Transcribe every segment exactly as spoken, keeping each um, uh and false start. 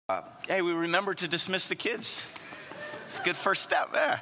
Uh, hey, we remember to dismiss the kids. It's a good first step there.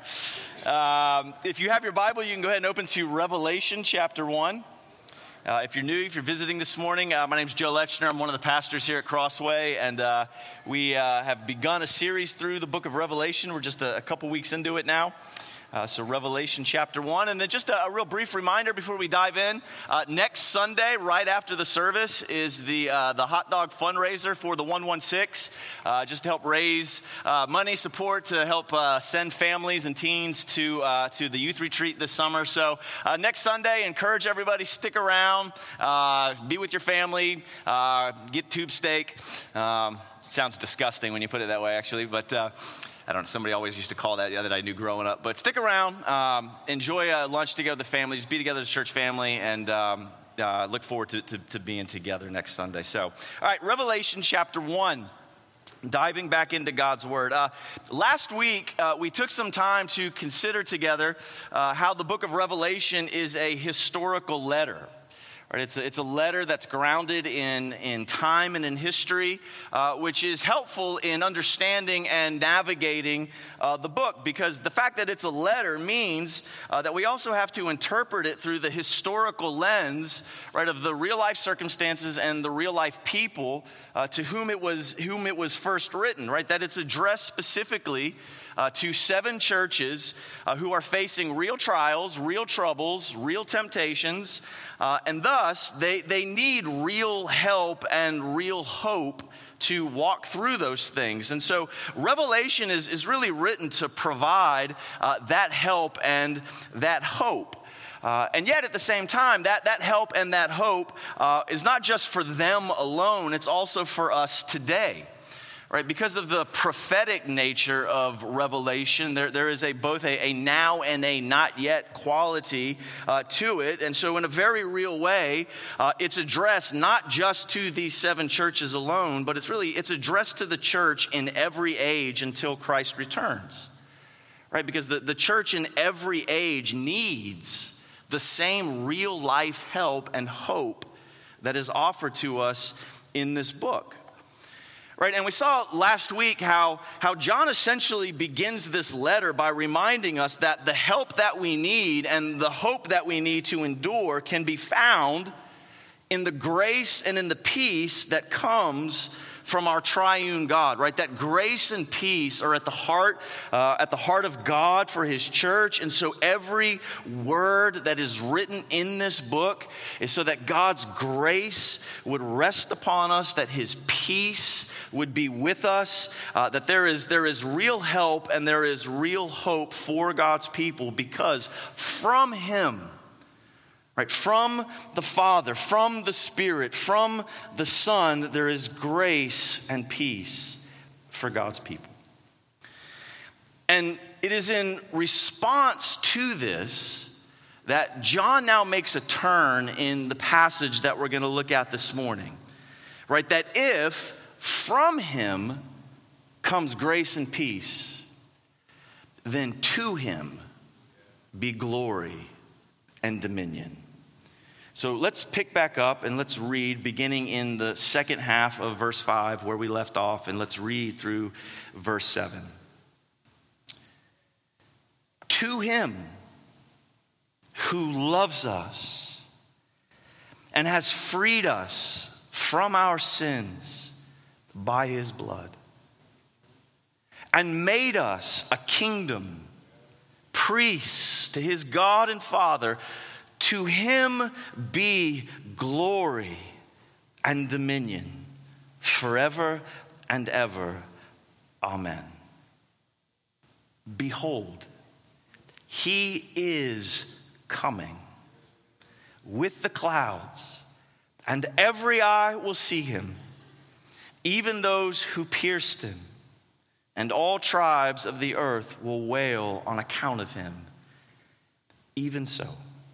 Um, if you have your Bible, you can go ahead and open to Revelation chapter one. Uh, if you're new, if you're visiting this morning, uh, my name's Joe Lechner. I'm one of the pastors here at Crossway, and uh, we uh, have begun a series through the book of Revelation. We're just a, a couple weeks into it now. Uh, so Revelation chapter one, and then just a, a real brief reminder before we dive in. Uh, next Sunday, right after the service, is the uh, the hot dog fundraiser for the one one six, uh, just to help raise uh, money, support to help uh, send families and teens to uh, to the youth retreat this summer. So uh, next Sunday, encourage everybody, stick around, uh, be with your family, uh, get tube steak. Um, sounds disgusting when you put it that way, actually, but. Uh, I don't know, somebody always used to call that, yeah, that I knew growing up. But stick around, um, enjoy uh, lunch together with the family, just be together as a church family, and um, uh, look forward to, to, to being together next Sunday. So, all right, Revelation chapter one, diving back into God's Word. Uh, last week, uh, we took some time to consider together uh, how the book of Revelation is a historical letter. Right, it's a, it's a letter that's grounded in, in time and in history, uh, which is helpful in understanding and navigating uh, the book, because the fact that it's a letter means uh, that we also have to interpret it through the historical lens, right, of the real life circumstances and the real life people uh, to whom it was whom it was first written. Right, that it's addressed specifically Uh, to seven churches uh, who are facing real trials, real troubles, real temptations, uh, and thus they, they need real help and real hope to walk through those things. And so Revelation is, is really written to provide uh, that help and that hope. Uh, and yet at the same time, that, that help and that hope uh, is not just for them alone, it's also for us today. Right, because of the prophetic nature of Revelation, there, there is a both a, a now and a not yet quality uh, to it. And so in a very real way, uh, it's addressed not just to these seven churches alone, but it's really, it's addressed to the church in every age until Christ returns. Right, because the, the church in every age needs the same real life help and hope that is offered to us in this book. Right, and we saw last week how, how John essentially begins this letter by reminding us that the help that we need and the hope that we need to endure can be found in the grace and in the peace that comes from our triune God, right? That grace and peace are at the heart, uh, at the heart of God for His church, and so every word that is written in this book is so that God's grace would rest upon us, that His peace would be with us, uh, that there is there is real help and there is real hope for God's people, because from Him. Right, from the Father, from the Spirit, from the Son, there is grace and peace for God's people. And it is in response to this that John now makes a turn in the passage that we're going to look at this morning. Right, that if from Him comes grace and peace, then to Him be glory and dominion. So let's pick back up and let's read beginning in the second half of verse five where we left off, and let's read through verse seven. To Him who loves us and has freed us from our sins by His blood and made us a kingdom, priests to His God and Father, to Him be glory and dominion forever and ever. Amen. Behold, He is coming with the clouds, and every eye will see Him, even those who pierced Him, and all tribes of the earth will wail on account of Him. Even so.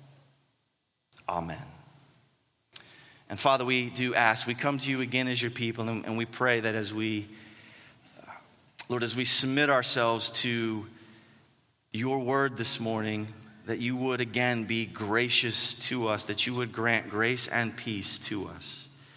Amen. And Father, we do ask, we come to You again as Your people, and we pray that as we, Lord, as we submit ourselves to Your word this morning, that You would again be gracious to us, that You would grant grace and peace to us.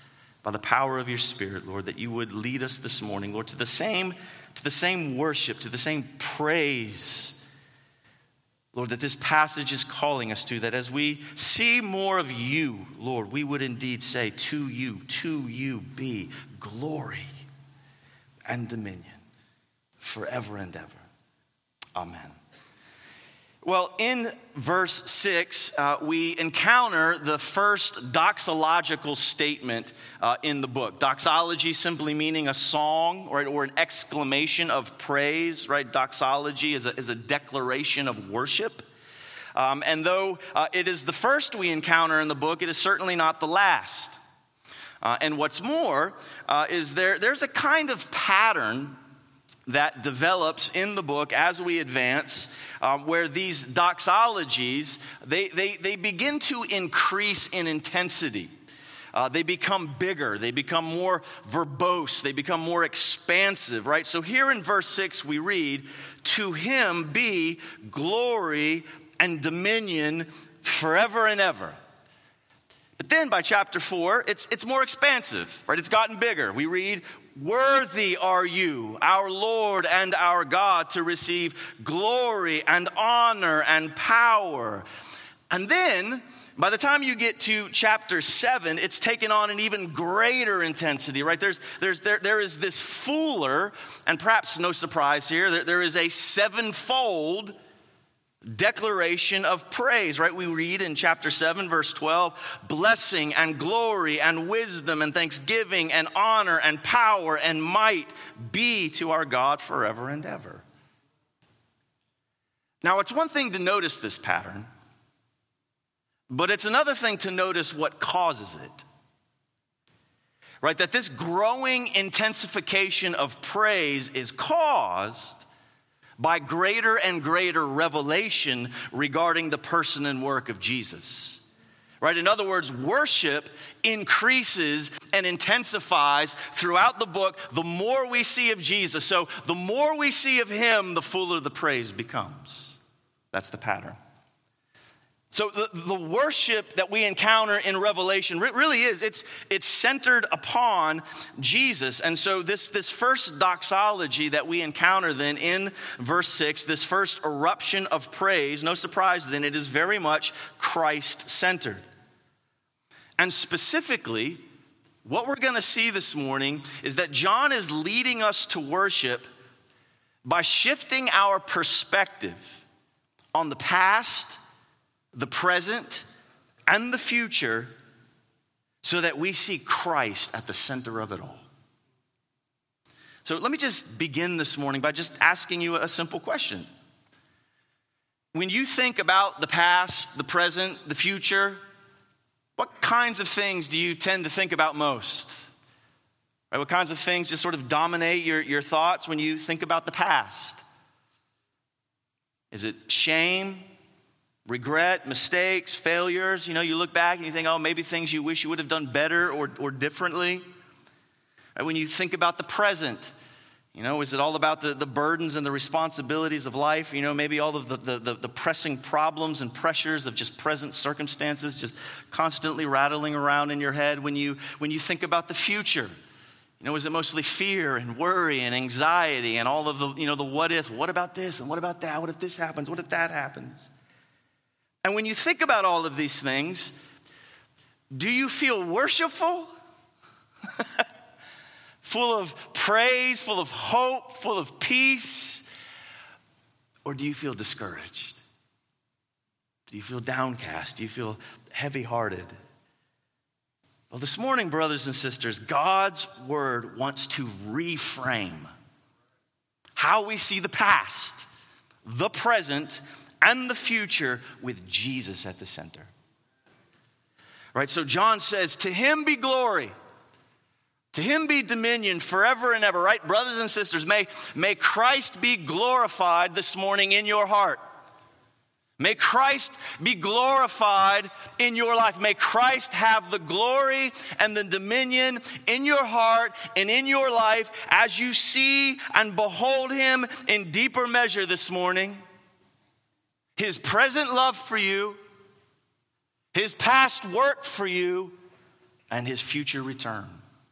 by the power of your Spirit, Lord, that you would lead us this morning, Lord, to the same, to the same worship, to the same praise, Lord, that this passage is calling us to, that as we see more of you, Lord, we would indeed say, to you, to you be glory and dominion forever and ever. Amen. Well, in verse six, uh, we encounter the first doxological statement uh, in the book. Doxology simply meaning a song, right, or an exclamation of praise, right? Doxology is a, is a declaration of worship. Um, and though uh, it is the first we encounter in the book, it is certainly not the last. Uh, and what's more uh, is there there's a kind of pattern that develops in the book as we advance, um, where these doxologies, they, they, they begin to increase in intensity. Uh, they become bigger, they become more verbose, they become more expansive, right? So here in verse six we read, to him be glory and dominion forever and ever. But then by chapter four, it's, it's more expansive, right? It's gotten bigger. We read, worthy are you, our Lord and our God, to receive glory and honor and power. And then, by the time you get to chapter seven, it's taken on an even greater intensity, right? There's, there's, there, there is this fuller, and perhaps no surprise here, there, there is a sevenfold declaration of praise, right? We read in chapter seven, verse twelve, blessing and glory and wisdom and thanksgiving and honor and power and might be to our God forever and ever. Now, it's one thing to notice this pattern, but it's another thing to notice what causes it. Right? That this growing intensification of praise is caused by greater and greater revelation regarding the person and work of Jesus. Right? In other words, worship increases and intensifies throughout the book the more we see of Jesus. So the more we see of him, the fuller the praise becomes. That's the pattern. So the, the worship that we encounter in Revelation really is, it's, it's centered upon Jesus. And so this, this first doxology that we encounter then in verse six, this first eruption of praise, no surprise then, it is very much Christ-centered. And specifically, what we're going to see this morning is that John is leading us to worship by shifting our perspective on the past, the present, and the future, so that we see Christ at the center of it all. So let me just begin this morning by just asking you a simple question. When you think about the past, the present, the future, what kinds of things do you tend to think about most? Right, what kinds of things just sort of dominate your, your thoughts when you think about the past? Is it shame? Regret, mistakes, failures? You know, you look back and you think, oh, maybe things you wish you would have done better or, or differently. Right, when you think about the present, you know, is it all about the, the burdens and the responsibilities of life? You know, maybe all of the, the, the, the pressing problems and pressures of just present circumstances just constantly rattling around in your head. When you, when you think about the future, you know, is it mostly fear and worry and anxiety and all of the, you know, the what ifs? What about this and what about that? What if this happens? What if that happens? And when you think about all of these things, do you feel worshipful? Full of praise, full of hope, full of peace? Or do you feel discouraged? Do you feel downcast? Do you feel heavy-hearted? Well, this morning, brothers and sisters, God's word wants to reframe how we see the past, the present, and the future with Jesus at the center. Right, so John says, to him be glory, to him be dominion forever and ever. Right, brothers and sisters, may, may Christ be glorified this morning in your heart. May Christ be glorified in your life. May Christ have the glory and the dominion in your heart and in your life as you see and behold him in deeper measure this morning. His present love for you, his past work for you, and his future return.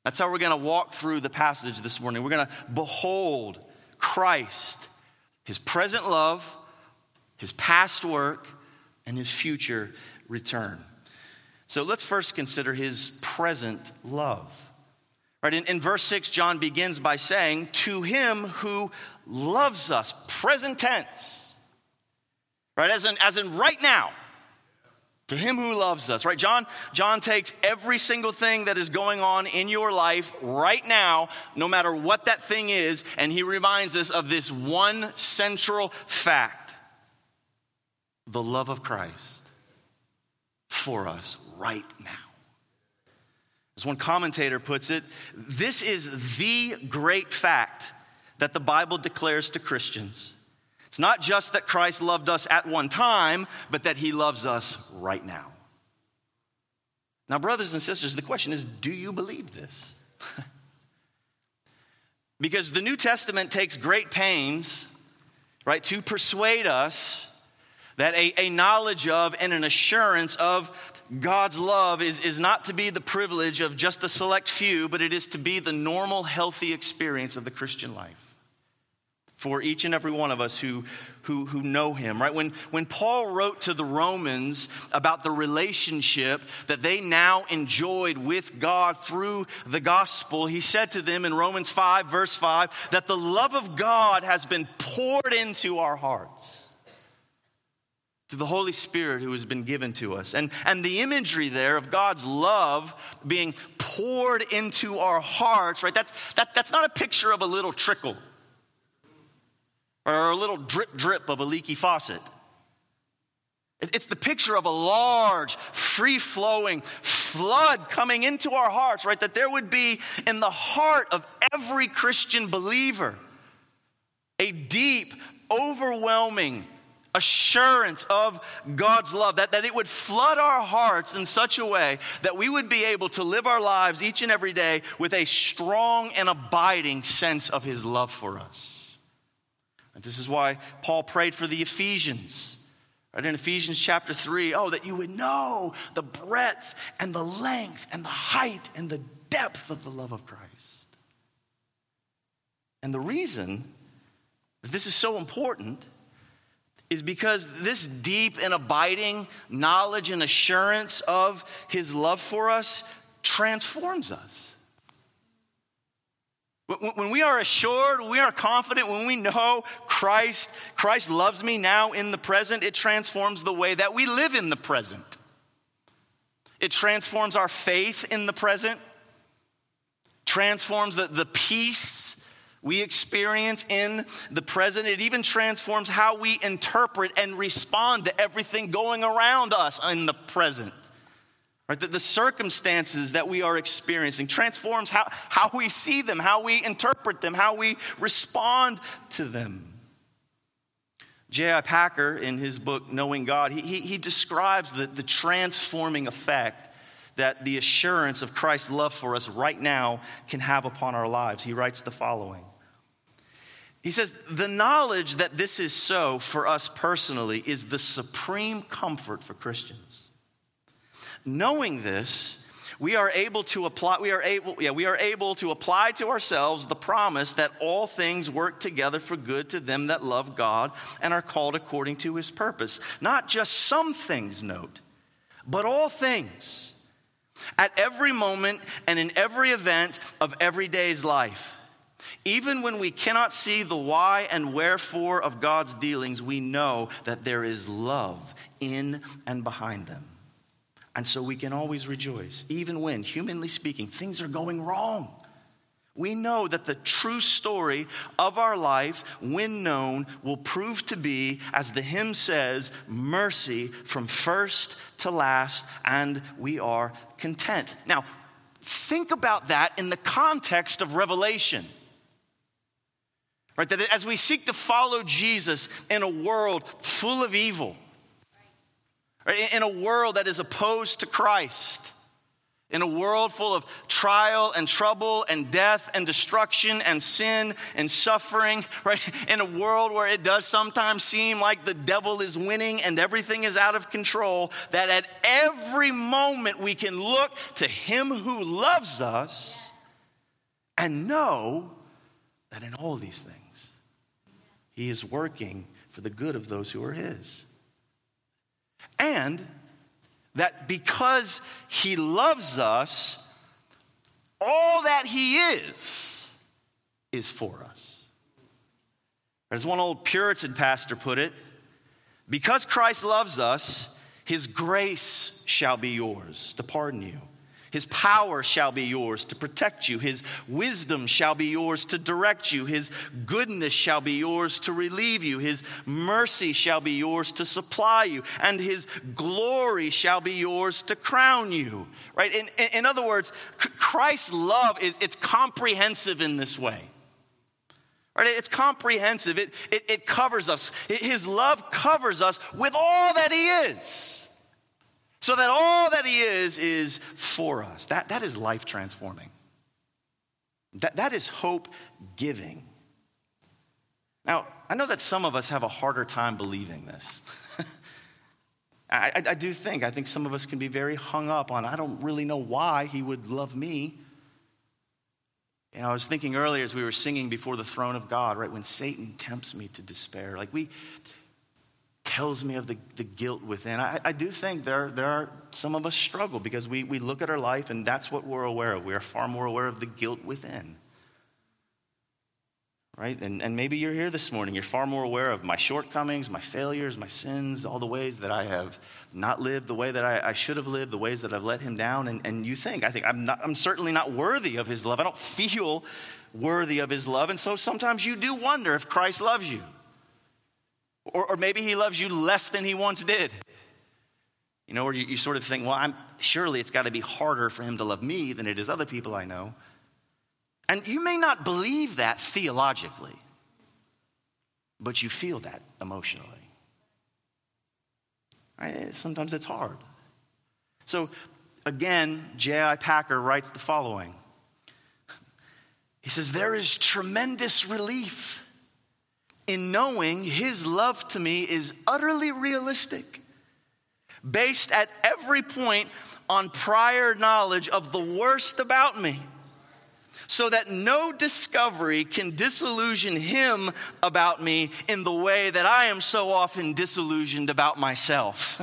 That's how we're going to walk through the passage this morning. We're going to behold Christ, his present love, his past work, and his future return. So let's first consider his present love. Right, in, in verse six, John begins by saying, to him who loves us, present tense. Right, as in, as in right now. To him who loves us, right? John, John takes every single thing that is going on in your life right now, no matter what that thing is, and he reminds us of this one central fact. The love of Christ for us right now. As one commentator puts it, this is the great fact that the Bible declares to Christians. It's not just that Christ loved us at one time, but that he loves us right now. Now, brothers and sisters, the question is, do you believe this? Because the New Testament takes great pains, right, to persuade us that a, a knowledge of and an assurance of God's love is, is not to be the privilege of just a select few, but it is to be the normal, healthy experience of the Christian life for each and every one of us who, who, who know him, right? When, when Paul wrote to the Romans about the relationship that they now enjoyed with God through the gospel, he said to them in Romans five, verse five, that the love of God has been poured into our hearts through the Holy Spirit who has been given to us. And, and the imagery there of God's love being poured into our hearts, right? That's, that, that's not a picture of a little trickle or a little drip drip of a leaky faucet. It, it's the picture of a large, free-flowing flood coming into our hearts, right? That there would be in the heart of every Christian believer a deep, overwhelming assurance of God's love, that, that it would flood our hearts in such a way that we would be able to live our lives each and every day with a strong and abiding sense of his love for us. And this is why Paul prayed for the Ephesians. Right, in Ephesians chapter three, oh, that you would know the breadth and the length and the height and the depth of the love of Christ. And the reason that this is so important is because this deep and abiding knowledge and assurance of his love for us transforms us. When we are assured, when we are confident, when we know Christ, Christ loves me now in the present, it transforms the way that we live in the present. It transforms our faith in the present, transforms the, the peace we experience in the present. It even transforms how we interpret and respond to everything going around us in the present. Right? The, the circumstances that we are experiencing transforms how, how we see them, how we interpret them, how we respond to them. J I Packer, in his book, Knowing God, he, he, he describes the, the transforming effect that the assurance of Christ's love for us right now can have upon our lives. He writes the following. He says, the knowledge that this is so for us personally is the supreme comfort for Christians. Knowing this, we are able to apply, we are able, yeah, we are able to apply to ourselves the promise that all things work together for good to them that love God and are called according to his purpose. Not just some things, note, but all things. At every moment and in every event of every day's life. Even when we cannot see the why and wherefore of God's dealings, we know that there is love in and behind them. And so we can always rejoice, even when, humanly speaking, things are going wrong. We know that the true story of our life, when known, will prove to be, as the hymn says, mercy from first to last, and we are content. Now, think about that in the context of Revelation. Right, that as we seek to follow Jesus in a world full of evil, right, in a world that is opposed to Christ, in a world full of trial and trouble and death and destruction and sin and suffering, right? In a world where it does sometimes seem like the devil is winning and everything is out of control, that at every moment we can look to him who loves us and know that in all these things, he is working for the good of those who are his. And that because he loves us, all that he is, is for us. As one old Puritan pastor put it, because Christ loves us, his grace shall be yours to pardon you. His power shall be yours to protect you. His wisdom shall be yours to direct you. His goodness shall be yours to relieve you. His mercy shall be yours to supply you. And his glory shall be yours to crown you. Right? In, in other words, Christ's love is it's comprehensive in this way. Right? It's comprehensive. It, it, it covers us. His love covers us with all that he is. So that all that he is, is for us. That, that is life transforming. That, that is hope giving. Now, I know that some of us have a harder time believing this. I, I, I do think, I think some of us can be very hung up on, I don't really know why he would love me. You know, I was thinking earlier as we were singing before the throne of God, right? When Satan tempts me to despair, like we... tells me of the, the guilt within. I, I do think there, there are some of us struggle because we, we look at our life and that's what we're aware of. We are far more aware of the guilt within. Right? And, and maybe you're here this morning. You're far more aware of my shortcomings, my failures, my sins, all the ways that I have not lived the way that I, I should have lived, the ways that I've let him down. And, and you think, I think I'm not, I'm certainly not worthy of his love. I don't feel worthy of his love. And so sometimes you do wonder if Christ loves you. Or, or maybe he loves you less than he once did. You know, or you, you sort of think, well, I'm surely it's got to be harder for him to love me than it is other people I know. And you may not believe that theologically, but you feel that emotionally. Right? Sometimes it's hard. So again, J I Packer writes the following. He says, there is tremendous relief in knowing his love to me is utterly realistic, based at every point on prior knowledge of the worst about me, so that no discovery can disillusion him about me in the way that I am so often disillusioned about myself.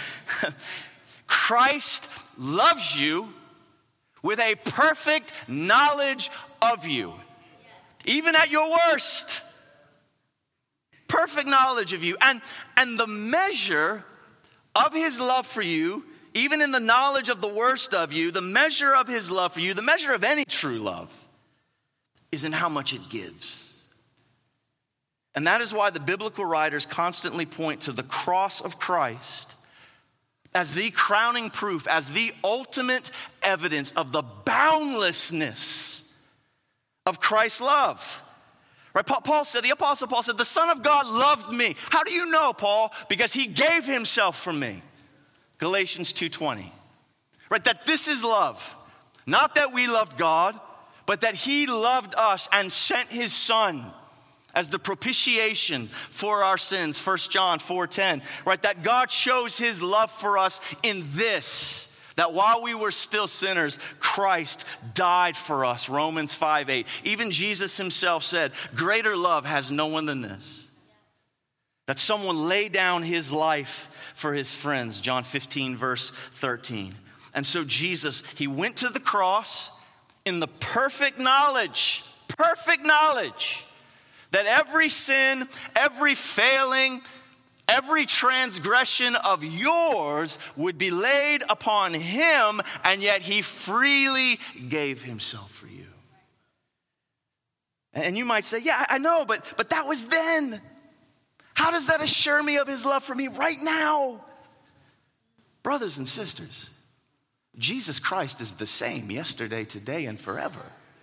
Christ loves you with a perfect knowledge of you, even at your worst. Perfect knowledge of you. And, and the measure of his love for you, even in the knowledge of the worst of you, the measure of his love for you, the measure of any true love, is in how much it gives. And that is why the biblical writers constantly point to the cross of Christ as the crowning proof, as the ultimate evidence of the boundlessness of Christ's love. Right? Paul said, the Apostle Paul said, the Son of God loved me. How do you know, Paul? Because he gave himself for me. Galatians two twenty. Right? That this is love. Not that we loved God, but that he loved us and sent his Son as the propitiation for our sins. First John four ten. Right? That God shows his love for us in this. That while we were still sinners, Christ died for us. Romans five eight. Even Jesus himself said, greater love has no one than this. That someone laid down his life for his friends. John fifteen verse thirteen. And so Jesus, he went to the cross in the perfect knowledge, perfect knowledge that every sin, every failing, every transgression of yours would be laid upon him, and yet he freely gave himself for you. And you might say, yeah, I know, but, but that was then. How does that assure me of his love for me right now? Brothers and sisters, Jesus Christ is the same yesterday, today, and forever.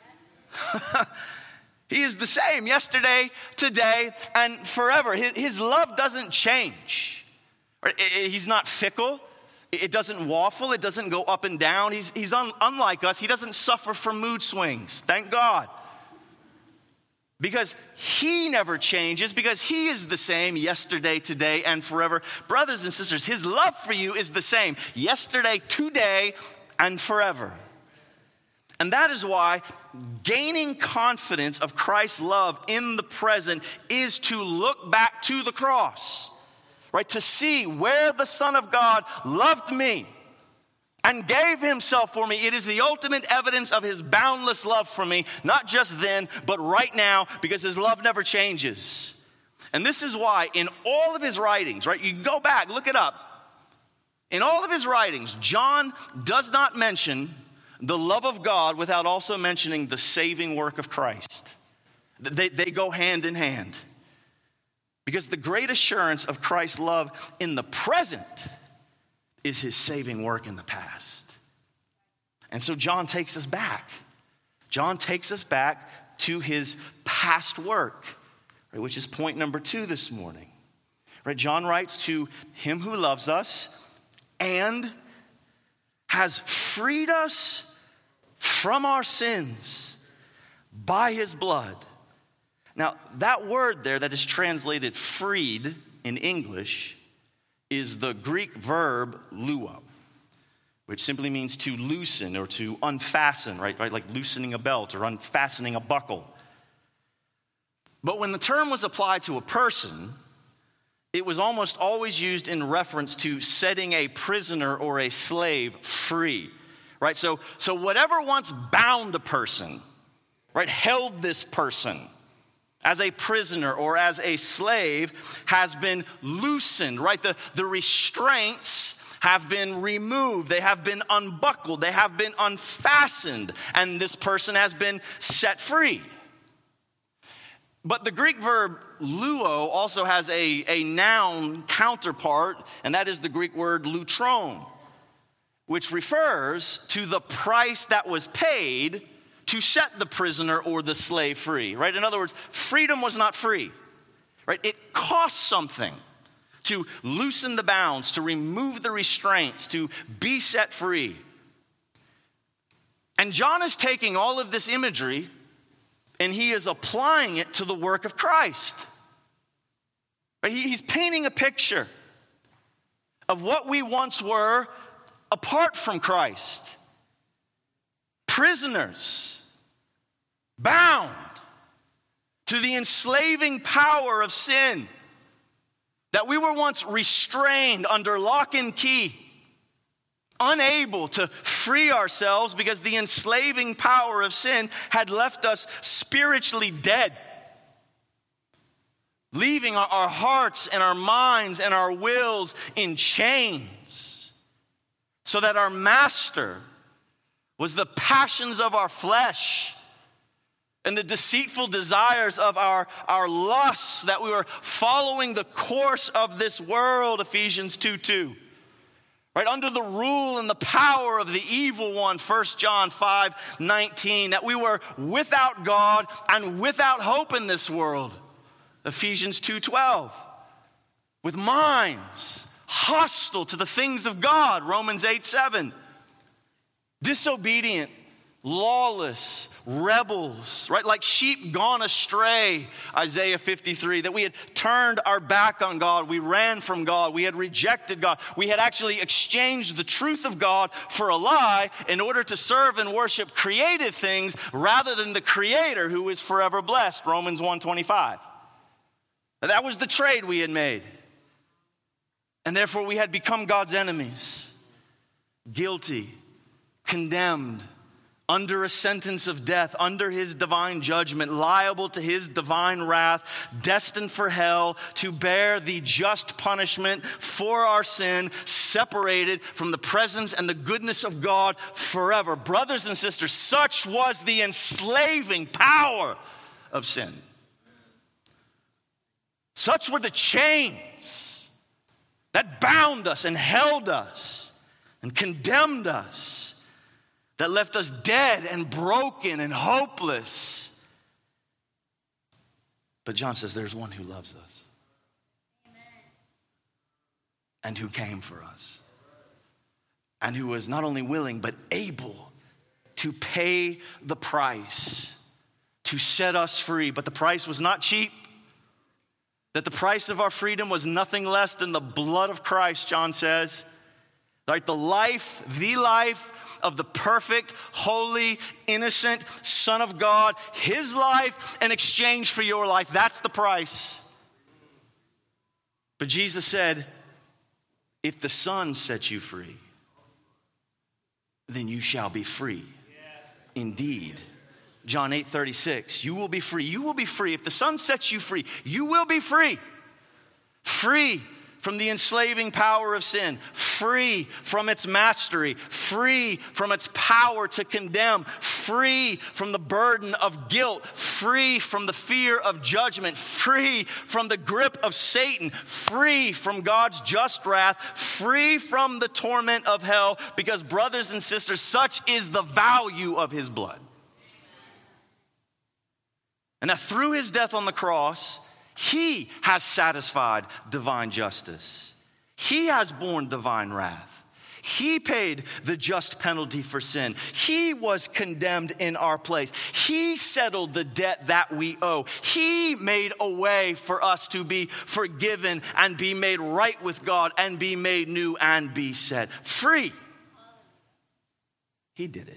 He is the same yesterday, today, and forever. His, his love doesn't change. He's not fickle. It doesn't waffle. It doesn't go up and down. He's, he's un, unlike us. He doesn't suffer from mood swings. Thank God. Because he never changes, because he is the same yesterday, today, and forever. Brothers and sisters, his love for you is the same yesterday, today, and forever. And that is why gaining confidence of Christ's love in the present is to look back to the cross, right? To see where the Son of God loved me and gave himself for me. It is the ultimate evidence of his boundless love for me, not just then, but right now, because his love never changes. And this is why in all of his writings, right? You can go back, look it up. In all of his writings, John does not mention the love of God without also mentioning the saving work of Christ. They, they go hand in hand. Because the great assurance of Christ's love in the present is his saving work in the past. And so John takes us back. John takes us back to his past work, right, which is point number two this morning. Right, John writes, to him who loves us and has freed us from our sins by his blood. Now, that word there that is translated freed in English is the Greek verb luo, which simply means to loosen or to unfasten, right? right? Like loosening a belt or unfastening a buckle. But when the term was applied to a person, it was almost always used in reference to setting a prisoner or a slave free, right? So, so whatever once bound a person, right, held this person as a prisoner or as a slave has been loosened, right? The, the restraints have been removed. They have been unbuckled. They have been unfastened. And this person has been set free. But the Greek verb luo also has a, a noun counterpart, and that is the Greek word lutron, which refers to the price that was paid to set the prisoner or the slave free, right? In other words, freedom was not free, right? It cost something to loosen the bounds, to remove the restraints, to be set free. And John is taking all of this imagery and he is applying it to the work of Christ. Right? He's painting a picture of what we once were apart from Christ. Prisoners, bound to the enslaving power of sin, that we were once restrained under lock and key, unable to free ourselves because the enslaving power of sin had left us spiritually dead, leaving our, our hearts and our minds and our wills in chains, so that our master was the passions of our flesh and the deceitful desires of our, our lusts, that we were following the course of this world, Ephesians two two. Right, under the rule and the power of the evil one, First John five nineteen, that we were without God and without hope in this world, Ephesians two twelve. With minds hostile to the things of God, Romans eight seven. Disobedient, lawless, rebels, right? Like sheep gone astray, Isaiah fifty-three, that we had turned our back on God. We ran from God. We had rejected God. We had actually exchanged the truth of God for a lie in order to serve and worship created things rather than the Creator who is forever blessed, Romans one twenty-five. That was the trade we had made. And therefore we had become God's enemies, guilty, condemned, under a sentence of death, under his divine judgment, liable to his divine wrath, destined for hell, to bear the just punishment for our sin, separated from the presence and the goodness of God forever. Brothers and sisters, such was the enslaving power of sin. Such were the chains that bound us and held us and condemned us, that left us dead and broken and hopeless. But John says there's one who loves us. Amen. And who came for us. And who was not only willing but able to pay the price to set us free. But the price was not cheap. That the price of our freedom was nothing less than the blood of Christ, John says. Like the life, the life of the perfect, holy, innocent Son of God, his life in exchange for your life. That's the price. But Jesus said, if the Son sets you free, then you shall be free. Yes. Indeed. John eight thirty-six, you will be free. You will be free. If the Son sets you free, you will be free. Free from the enslaving power of sin, free from its mastery, free from its power to condemn, free from the burden of guilt, free from the fear of judgment, free from the grip of Satan, free from God's just wrath, free from the torment of hell, because brothers and sisters, such is the value of his blood. And that through his death on the cross, he has satisfied divine justice. He has borne divine wrath. He paid the just penalty for sin. He was condemned in our place. He settled the debt that we owe. He made a way for us to be forgiven and be made right with God and be made new and be set free. He did it.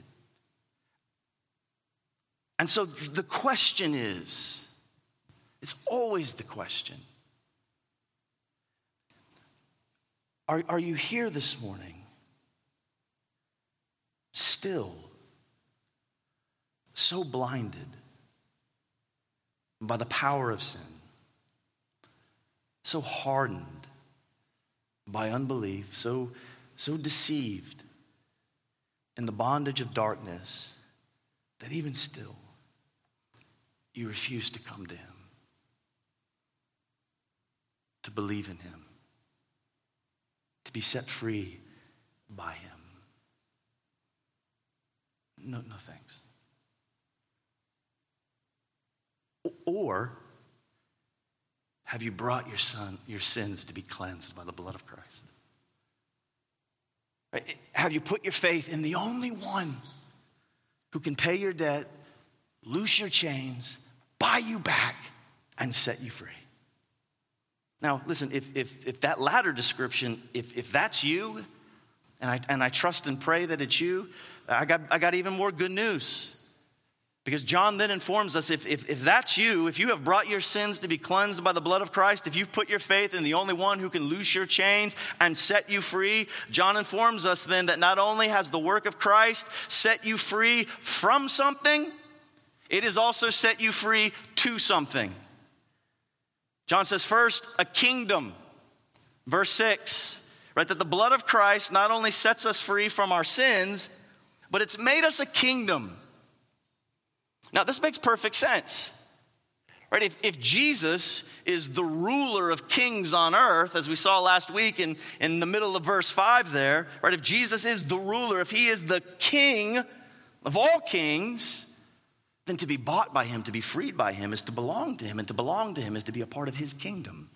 And so the question is, it's always the question. Are, are you here this morning still so blinded by the power of sin, so hardened by unbelief, so, so deceived in the bondage of darkness that even still you refuse to come to him, to believe in him, to be set free by him? No, no thanks. Or have you brought your son, your sins to be cleansed by the blood of Christ? Right? Have you put your faith in the only one who can pay your debt, loose your chains, buy you back, and set you free? Now, listen, if if if that latter description, if if that's you, and I and I trust and pray that it's you, I got I got even more good news. Because John then informs us, if, if if that's you, if you have brought your sins to be cleansed by the blood of Christ, if you've put your faith in the only one who can loose your chains and set you free, John informs us then that not only has the work of Christ set you free from something, it has also set you free to something. John says, first, a kingdom. Verse six, right, that the blood of Christ not only sets us free from our sins, but it's made us a kingdom. Now, this makes perfect sense, right? If, if Jesus is the ruler of kings on earth, as we saw last week in, in the middle of verse five there, right? If Jesus is the ruler, if he is the king of all kings, then to be bought by him, to be freed by him, is to belong to him, and to belong to him is to be a part of his kingdom.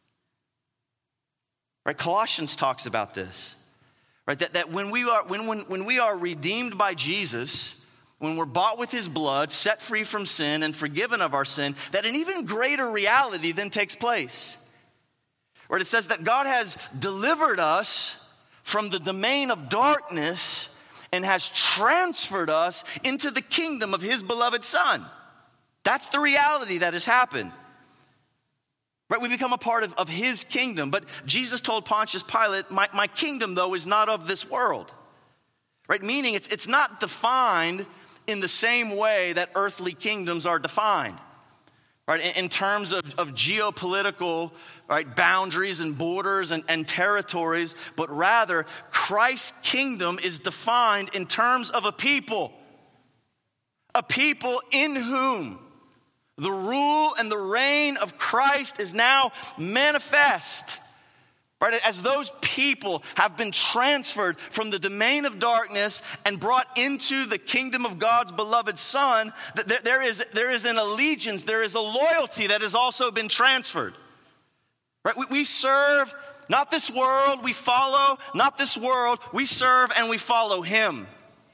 Right? Colossians talks about this, right? That, that when we are when, when when we are redeemed by Jesus, when we're bought with his blood, set free from sin and forgiven of our sin, that an even greater reality then takes place. Right? It says that God has delivered us from the domain of darkness and has transferred us into the kingdom of his beloved Son. That's the reality that has happened. Right? We become a part of, of his kingdom. But Jesus told Pontius Pilate, my, my kingdom, though, is not of this world. Right? Meaning it's, it's not defined in the same way that earthly kingdoms are defined. Right? In, in terms of, of geopolitical, right, boundaries and borders and, and territories, but rather Christ's kingdom is defined in terms of a people. A people in whom the rule and the reign of Christ is now manifest. Right? As those people have been transferred from the domain of darkness and brought into the kingdom of God's beloved Son, there, there is, there is an allegiance, there is a loyalty that has also been transferred. Right? We, we serve not this world, we follow not this world, we serve and we follow him.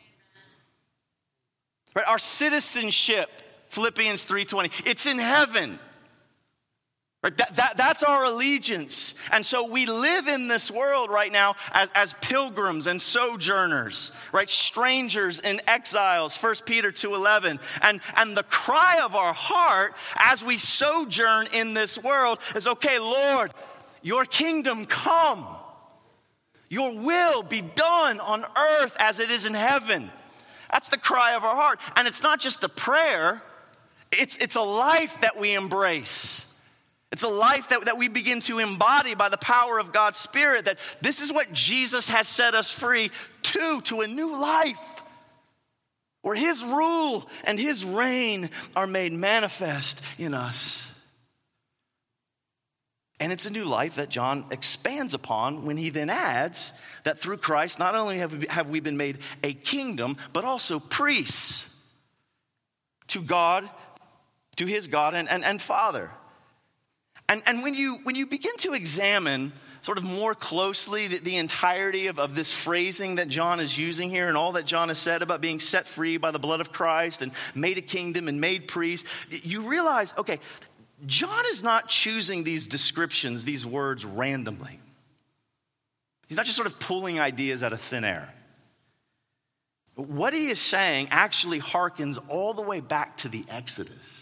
Right? Our citizenship, Philippians three twenty, it's in heaven. Right? That, that, that's our allegiance. And so we live in this world right now as, as pilgrims and sojourners, right? Strangers and exiles, First Peter two eleven. And, and the cry of our heart as we sojourn in this world is, okay, Lord, your kingdom come. Your will be done on earth as it is in heaven. That's the cry of our heart. And it's not just a prayer, it's, it's a life that we embrace. It's a life that, that we begin to embody by the power of God's Spirit, that this is what Jesus has set us free to, to a new life, where his rule and his reign are made manifest in us. And it's a new life that John expands upon when he then adds that through Christ, not only have we, have we been made a kingdom, but also priests to God, to his God and, and, and Father. And, and when you when you begin to examine sort of more closely the, the entirety of, of this phrasing that John is using here and all that John has said about being set free by the blood of Christ and made a kingdom and made priest, you realize, okay, John is not choosing these descriptions, these words randomly. He's not just sort of pulling ideas out of thin air. What he is saying actually harkens all the way back to the Exodus.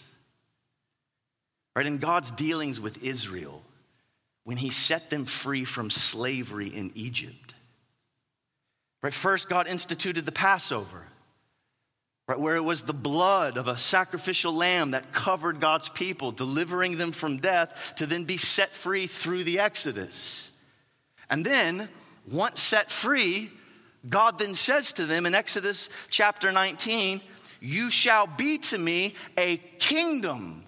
Right, in God's dealings with Israel, when he set them free from slavery in Egypt. Right, first God instituted the Passover, right, where it was the blood of a sacrificial lamb that covered God's people, delivering them from death to then be set free through the Exodus. And then, once set free, God then says to them in Exodus chapter nineteen, "You shall be to me a kingdom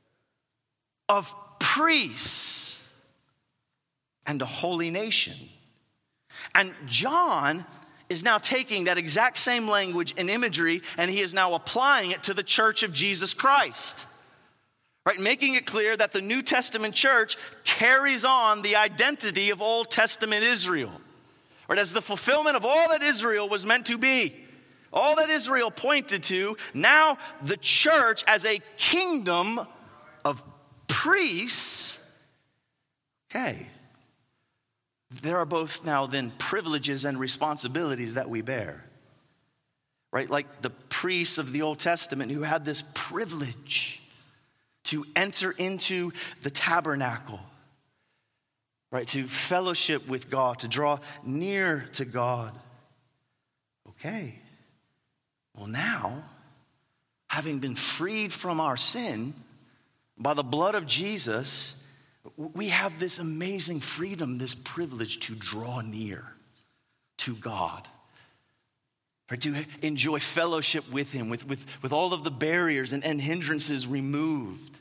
of priests and a holy nation." And John is now taking that exact same language and imagery, and he is now applying it to the church of Jesus Christ. Right, making it clear that the New Testament church carries on the identity of Old Testament Israel. Right, as the fulfillment of all that Israel was meant to be. All that Israel pointed to, now the church as a kingdom of priests, okay, there are both now then privileges and responsibilities that we bear. Right, like the priests of the Old Testament who had this privilege to enter into the tabernacle, right, to fellowship with God, to draw near to God. Okay, well now, having been freed from our sin by the blood of Jesus, we have this amazing freedom, this privilege to draw near to God. Or to enjoy fellowship with him, with, with, with all of the barriers and, and hindrances removed.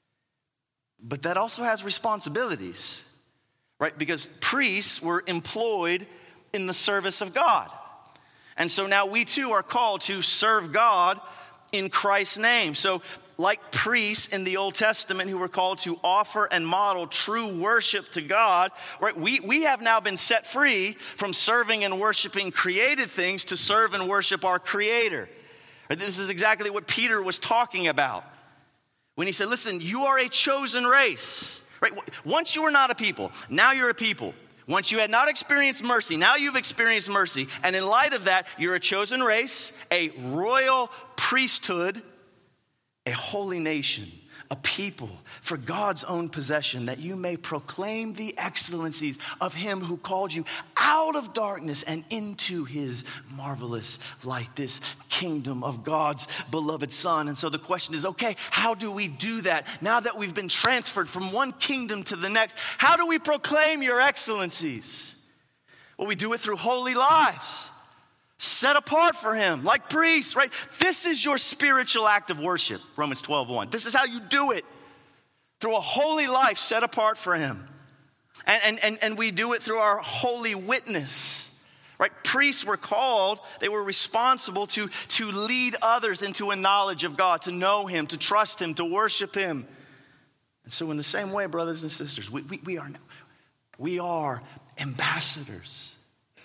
But that also has responsibilities, right? Because priests were employed in the service of God. And so now we too are called to serve God in Christ's name. So like priests in the Old Testament who were called to offer and model true worship to God, right? We, we have now been set free from serving and worshiping created things to serve and worship our Creator. This is exactly what Peter was talking about when he said, listen, you are a chosen race, right? Once you were not a people, now you're a people. Once you had not experienced mercy, now you've experienced mercy. And in light of that, you're a chosen race, a royal priesthood, a holy nation, a people for God's own possession, that you may proclaim the excellencies of him who called you out of darkness and into his marvelous light, this kingdom of God's beloved Son. And so the question is, okay, how do we do that? Now that we've been transferred from one kingdom to the next, how do we proclaim your excellencies? Well, we do it through holy lives, set apart for him, like priests, right? This is your spiritual act of worship, Romans twelve one. This is how you do it, through a holy life set apart for him. And, and, and, and we do it through our holy witness, right? Priests were called, they were responsible to, to lead others into a knowledge of God, to know him, to trust him, to worship him. And so in the same way, brothers and sisters, we, we, we are, we are ambassadors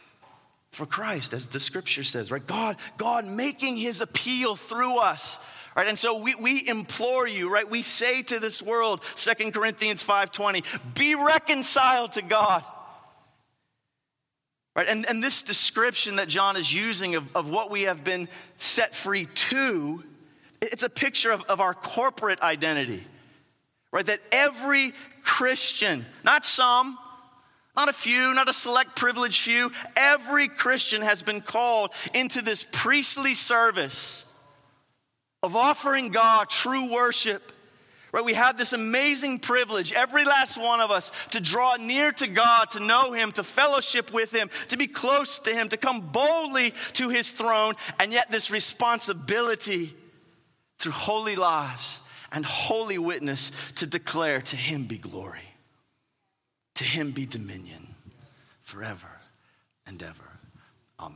for Christ, as the scripture says, right? God, God making his appeal through us, Right? And so we, we implore you, right? We say to this world, Second Corinthians five twenty, be reconciled to God. Right? And, and this description that John is using of, of what we have been set free to, it's a picture of, of our corporate identity. Right? That every Christian, not some, not a few, not a select privileged few, every Christian has been called into this priestly service of offering God true worship. Right? We have this amazing privilege, every last one of us, to draw near to God, to know him, to fellowship with him, to be close to him, to come boldly to his throne, and yet this responsibility through holy lives and holy witness to declare, to him be glory, to him be dominion forever and ever. Amen.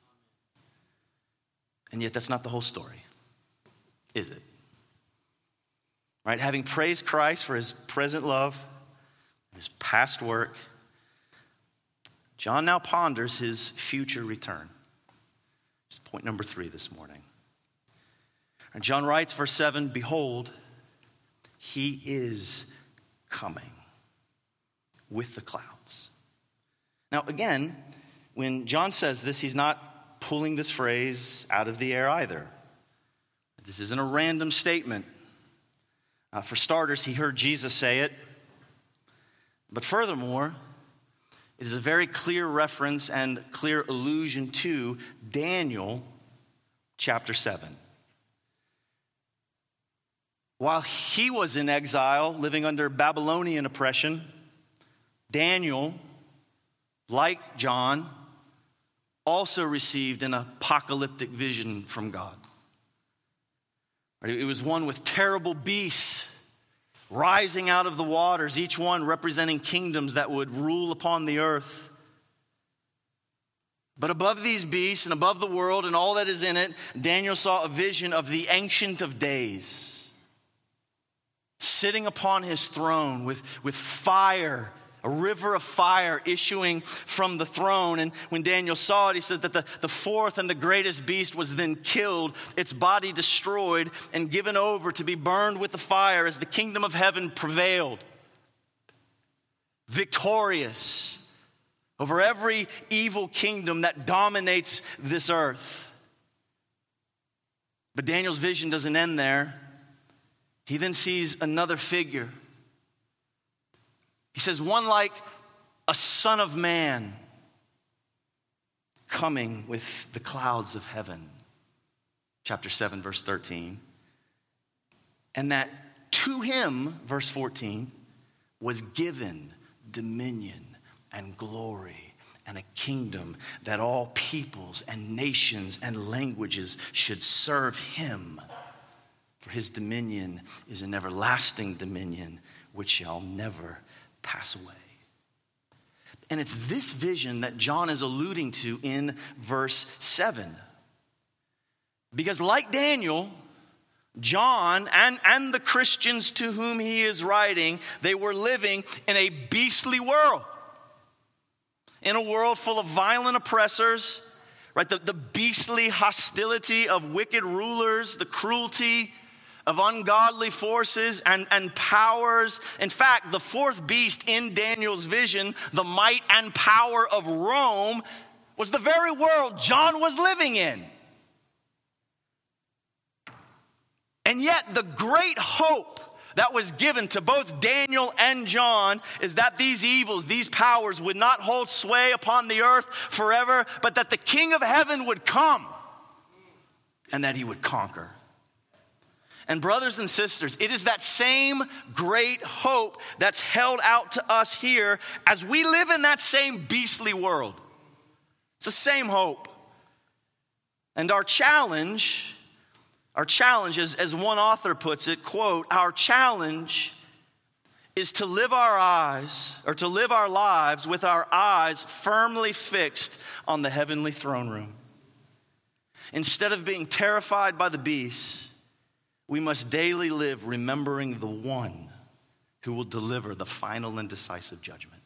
And yet that's not the whole story, is it? Right? Having praised Christ for his present love, his past work, John now ponders his future return. It's point number three this morning. And John writes, verse seven, behold, he is coming with the clouds. Now, again, when John says this, he's not pulling this phrase out of the air either. This isn't a random statement. Uh, for starters, he heard Jesus say it. But furthermore, it is a very clear reference and clear allusion to Daniel chapter seven. While he was in exile, living under Babylonian oppression, Daniel, like John, also received an apocalyptic vision from God. It was one with terrible beasts rising out of the waters, each one representing kingdoms that would rule upon the earth. But above these beasts and above the world and all that is in it, Daniel saw a vision of the Ancient of Days, sitting upon his throne with, with fire, a river of fire issuing from the throne. And when Daniel saw it, he says that the, the fourth and the greatest beast was then killed, its body destroyed and given over to be burned with the fire as the kingdom of heaven prevailed, victorious over every evil kingdom that dominates this earth. But Daniel's vision doesn't end there. He then sees another figure. He says, one like a son of man coming with the clouds of heaven. Chapter seven, verse thirteen. And that to him, verse fourteen, was given dominion and glory and a kingdom that all peoples and nations and languages should serve him. For his dominion is an everlasting dominion which shall never pass away. And it's this vision that John is alluding to in verse seven. Because like Daniel, John and, and the Christians to whom he is writing, they were living in a beastly world. In a world full of violent oppressors, right? The, the beastly hostility of wicked rulers, the cruelty of ungodly forces and, and powers. In fact, the fourth beast in Daniel's vision, the might and power of Rome, was the very world John was living in. And yet the great hope that was given to both Daniel and John is that these evils, these powers would not hold sway upon the earth forever, but that the King of heaven would come and that he would conquer. And brothers and sisters, it is that same great hope that's held out to us here as we live in that same beastly world. It's the same hope. And our challenge, our challenge is, as one author puts it, quote, our challenge is to live our eyes, or to live our lives with our eyes firmly fixed on the heavenly throne room. Instead of being terrified by the beast, we must daily live remembering the one who will deliver the final and decisive judgment.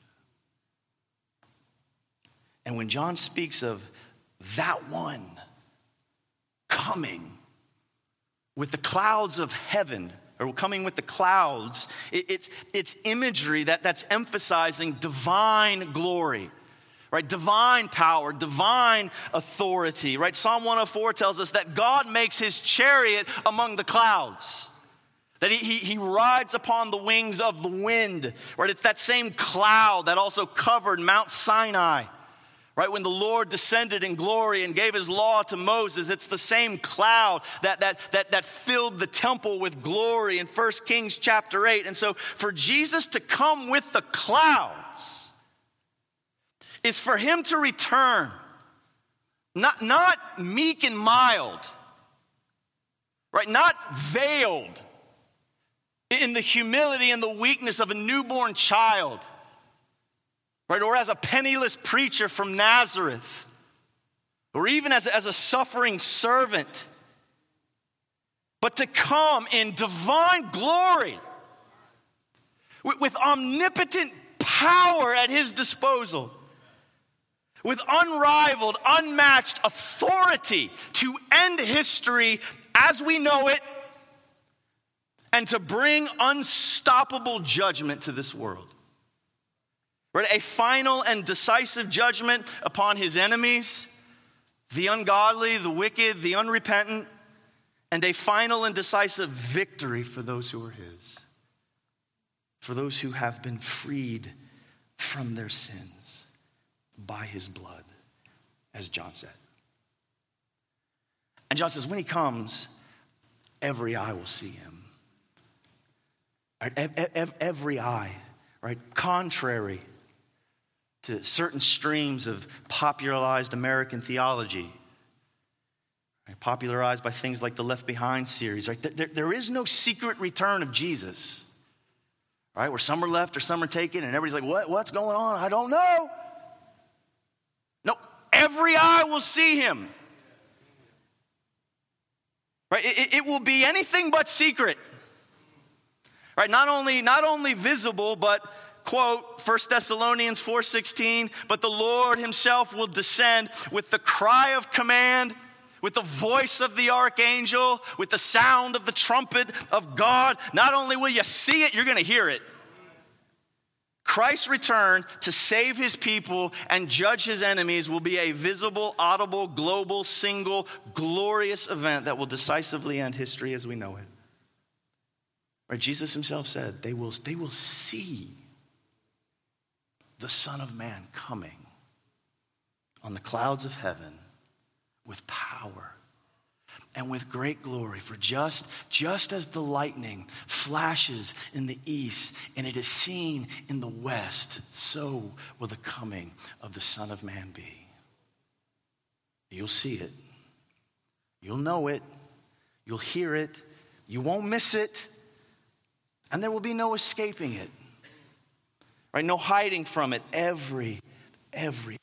And when John speaks of that one coming, with the clouds of heaven, or coming with the clouds. It, it's, it's imagery that, that's emphasizing divine glory, right? Divine power, divine authority, right? Psalm one oh four tells us that God makes his chariot among the clouds. That he, he, he rides upon the wings of the wind, right? It's that same cloud that also covered Mount Sinai, right? When the Lord descended in glory and gave his law to Moses, it's the same cloud that, that, that, that filled the temple with glory in First Kings chapter eight. And so for Jesus to come with the clouds is for him to return, not, not meek and mild, right? Not veiled in the humility and the weakness of a newborn child, right? Or as a penniless preacher from Nazareth, or even as, as a suffering servant, but to come in divine glory with, with omnipotent power at his disposal, with unrivaled, unmatched authority to end history as we know it, and to bring unstoppable judgment to this world. Right? A final and decisive judgment upon his enemies, the ungodly, the wicked, the unrepentant, and a final and decisive victory for those who are his, for those who have been freed from their sins by his blood, as John said. And John says, when he comes, every eye will see him. Every eye, right? Contrary to certain streams of popularized American theology, right? Popularized by things like the Left Behind series, right? There, there is no secret return of Jesus, right? Where some are left or some are taken, and everybody's like, "What? What's going on? I don't know." No, every eye will see him, right? It, it will be anything but secret. Right, not only, not only visible, but, quote, First Thessalonians four sixteen, but the Lord himself will descend with the cry of command, with the voice of the archangel, with the sound of the trumpet of God. Not only will you see it, you're going to hear it. Christ's return to save his people and judge his enemies will be a visible, audible, global, single, glorious event that will decisively end history as we know it. Right, Jesus himself said, they will, they will see the Son of Man coming on the clouds of heaven with power and with great glory. For just, just as the lightning flashes in the east and it is seen in the west, so will the coming of the Son of Man be. You'll see it. You'll know it. You'll hear it. You won't miss it. And there will be no escaping it, right? No hiding from it. Every, every.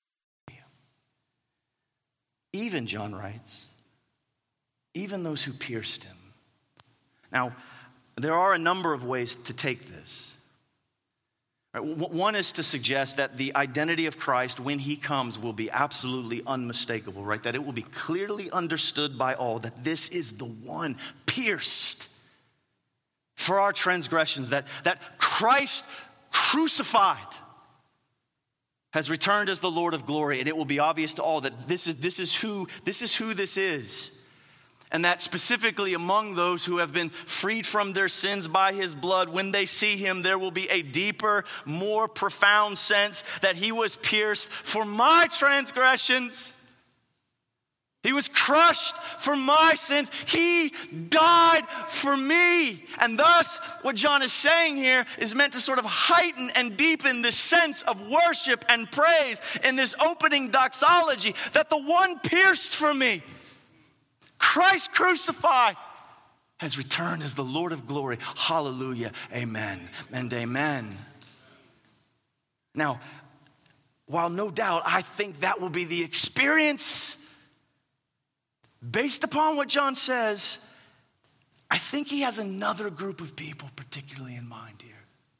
Even, John writes, even those who pierced him. Now, there are a number of ways to take this. Right? One is to suggest that the identity of Christ when he comes will be absolutely unmistakable, right? That it will be clearly understood by all that this is the one pierced for our transgressions, that, that Christ crucified has returned as the Lord of glory, and it will be obvious to all that this is, this is who, this is who this is. And that specifically among those who have been freed from their sins by his blood, when they see him, there will be a deeper, more profound sense that he was pierced for my transgressions. He was crushed for my sins. He died for me. And thus, what John is saying here is meant to sort of heighten and deepen this sense of worship and praise in this opening doxology, that the one pierced for me, Christ crucified, has returned as the Lord of glory. Hallelujah, amen, and amen. Now, while no doubt I think that will be the experience, based upon what John says, I think he has another group of people particularly in mind here.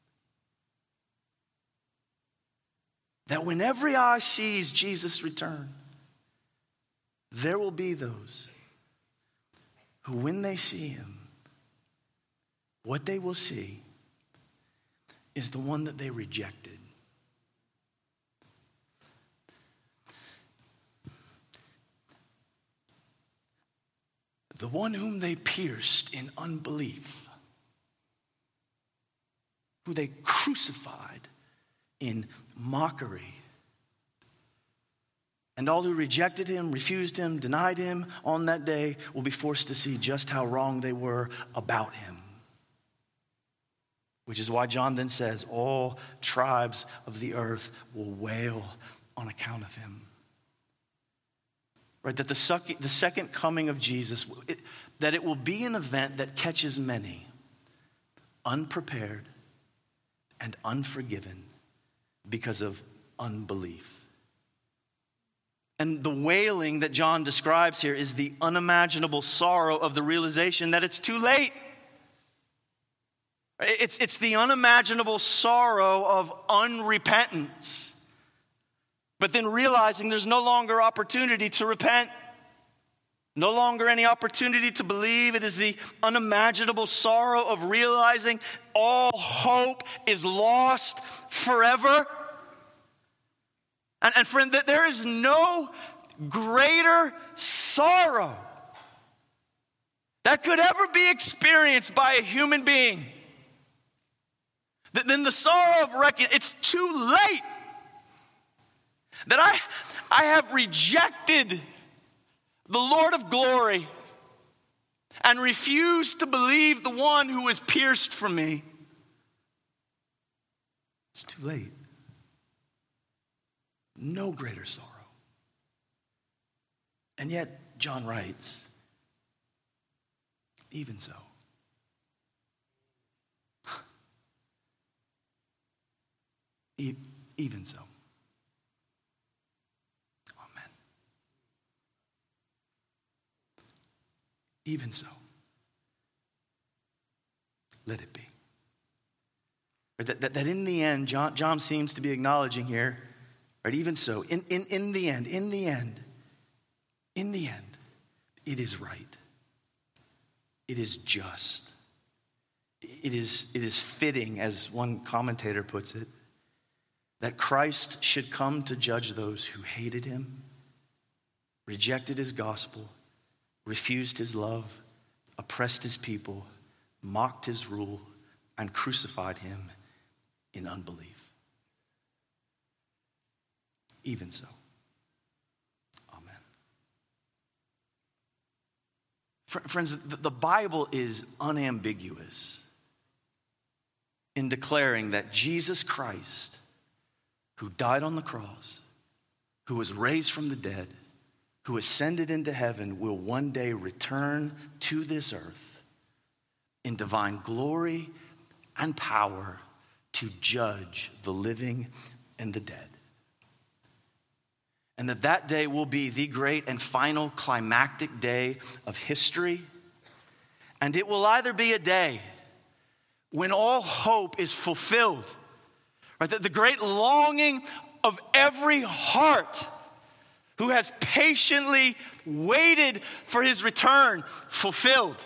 That when every eye sees Jesus return, there will be those who, when they see him, what they will see is the one that they rejected. The one whom they pierced in unbelief, who they crucified in mockery. And all who rejected him, refused him, denied him on that day will be forced to see just how wrong they were about him. Which is why John then says, all tribes of the earth will wail on account of him. Right, that the, suck, the second coming of Jesus, it, that it will be an event that catches many unprepared and unforgiven because of unbelief. And the wailing that John describes here is the unimaginable sorrow of the realization that it's too late. It's, it's the unimaginable sorrow of unrepentance. But then realizing there's no longer opportunity to repent. No longer any opportunity to believe. It is the unimaginable sorrow of realizing all hope is lost forever. And, and friend, that there is no greater sorrow that could ever be experienced by a human being than the sorrow of reckoning. It's too late. That I, I have rejected the Lord of glory and refused to believe the one who was pierced for me. It's too late. No greater sorrow. And yet, John writes, even so. E- even so. Amen. Even so. Let it be. That, that, that in the end, John, John seems to be acknowledging here, right? Even so, in, in, in the end, in the end, in the end, it is right. It is just. It is, it is fitting, as one commentator puts it, that Christ should come to judge those who hated him, rejected his gospel, refused his love, oppressed his people, mocked his rule, and crucified him in unbelief. Even so. Amen. Friends, the Bible is unambiguous in declaring that Jesus Christ, who died on the cross, who was raised from the dead, who ascended into heaven, will one day return to this earth in divine glory and power to judge the living and the dead. And that that day will be the great and final climactic day of history. And it will either be a day when all hope is fulfilled, right? The, the great longing of every heart who has patiently waited for his return fulfilled.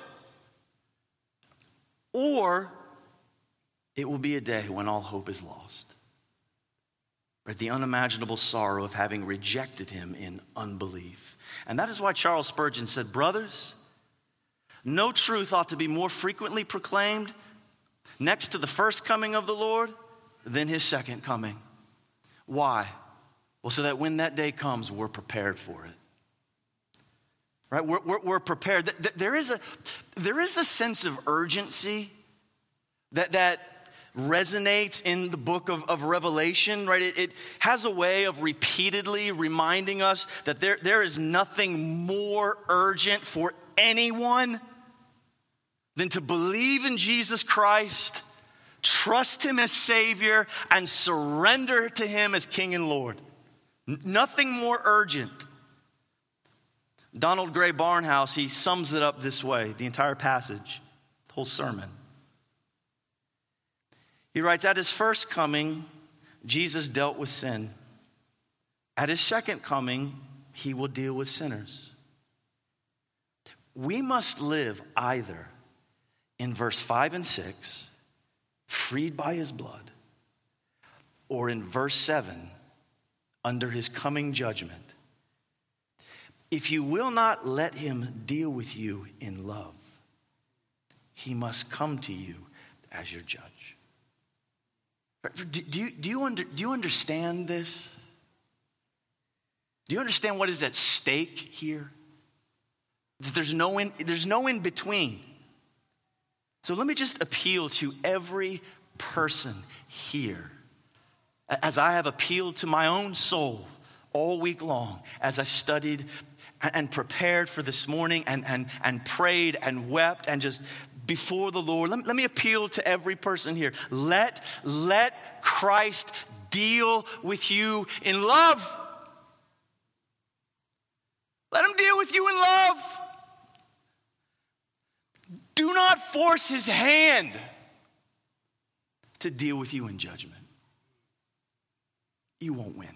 Or it will be a day when all hope is lost. Right? The unimaginable sorrow of having rejected him in unbelief. And that is why Charles Spurgeon said, brothers, no truth ought to be more frequently proclaimed next to the first coming of the Lord than his second coming. Why? Well, so that when that day comes, we're prepared for it. Right? We're, we're, we're prepared. There is a, there is a sense of urgency that, that resonates in the book of, of Revelation, right? It, it has a way of repeatedly reminding us that there, there is nothing more urgent for anyone than to believe in Jesus Christ, trust him as Savior, and surrender to him as King and Lord. N- nothing more urgent. Donald Gray Barnhouse, he sums it up this way, the entire passage, the whole sermon. He writes, at his first coming, Jesus dealt with sin. At his second coming, he will deal with sinners. we must live either in verse five and six, freed by his blood, or in verse seven, under his coming judgment. If you will not let him deal with you in love, he must come to you as your judge. Do, do, you, do, you, under, do you understand this? Do you understand what is at stake here? That there's no in, there's no in between. So let me just appeal to every person here, as I have appealed to my own soul all week long, as I studied and prepared for this morning and, and, and prayed and wept and just before the Lord. Let, let me appeal to every person here. Let, let Christ deal with you in love. Let him deal with you in love. Do not force his hand to deal with you in judgment. You won't win.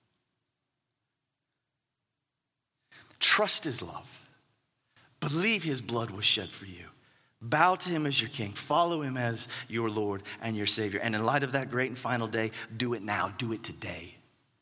Trust his love. Believe his blood was shed for you. Bow to him as your king. Follow him as your Lord and your Savior. And in light of that great and final day, do it now. Do it today.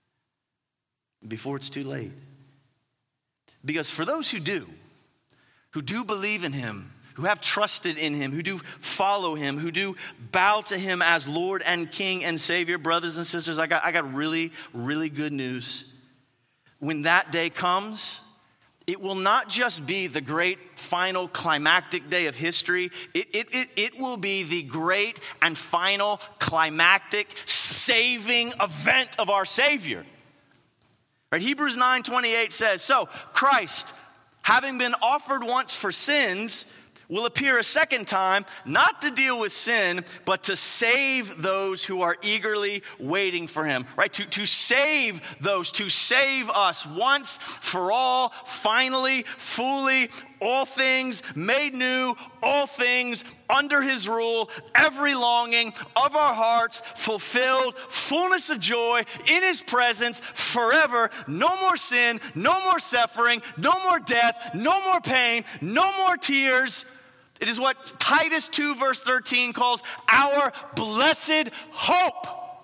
Before it's too late. Because for those who do, who do believe in him, who have trusted in him, who do follow him, who do bow to him as Lord and King and Savior, brothers and sisters, I got, I got really, really good news. When that day comes, it will not just be the great final climactic day of history. It, it, it, it will be the great and final climactic saving event of our Savior. Right? Hebrews nine twenty-eight says, so Christ, having been offered once for sins, will appear a second time, not to deal with sin, but to save those who are eagerly waiting for him, right? To, to save those, to save us once for all, finally, fully, all things made new, all things under his rule, every longing of our hearts fulfilled, fullness of joy in his presence forever. No more sin, no more suffering, no more death, no more pain, no more tears. It is what Titus two verse thirteen calls our blessed hope.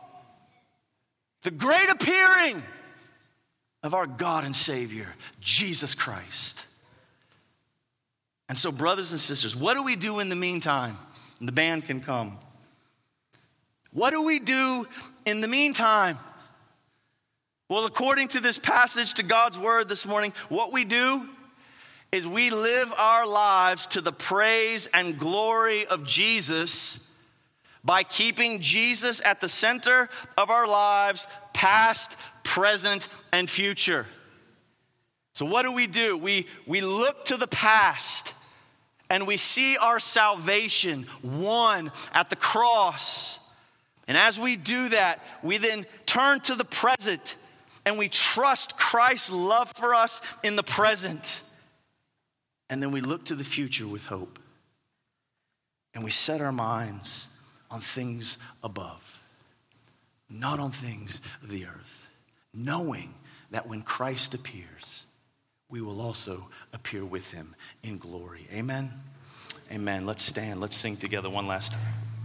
The great appearing of our God and Savior, Jesus Christ. And so, brothers and sisters, what do we do in the meantime? And the band can come. What do we do in the meantime? Well, according to this passage, to God's word this morning, what we do is we live our lives to the praise and glory of Jesus by keeping Jesus at the center of our lives, past, present, and future. So what do we do? We, we look to the past and we see our salvation won at the cross. And as we do that, we then turn to the present and we trust Christ's love for us in the present. And then we look to the future with hope. And we set our minds on things above, not on things of the earth, knowing that when Christ appears, we will also appear with him in glory. Amen? Amen. Let's stand. Let's sing together one last time.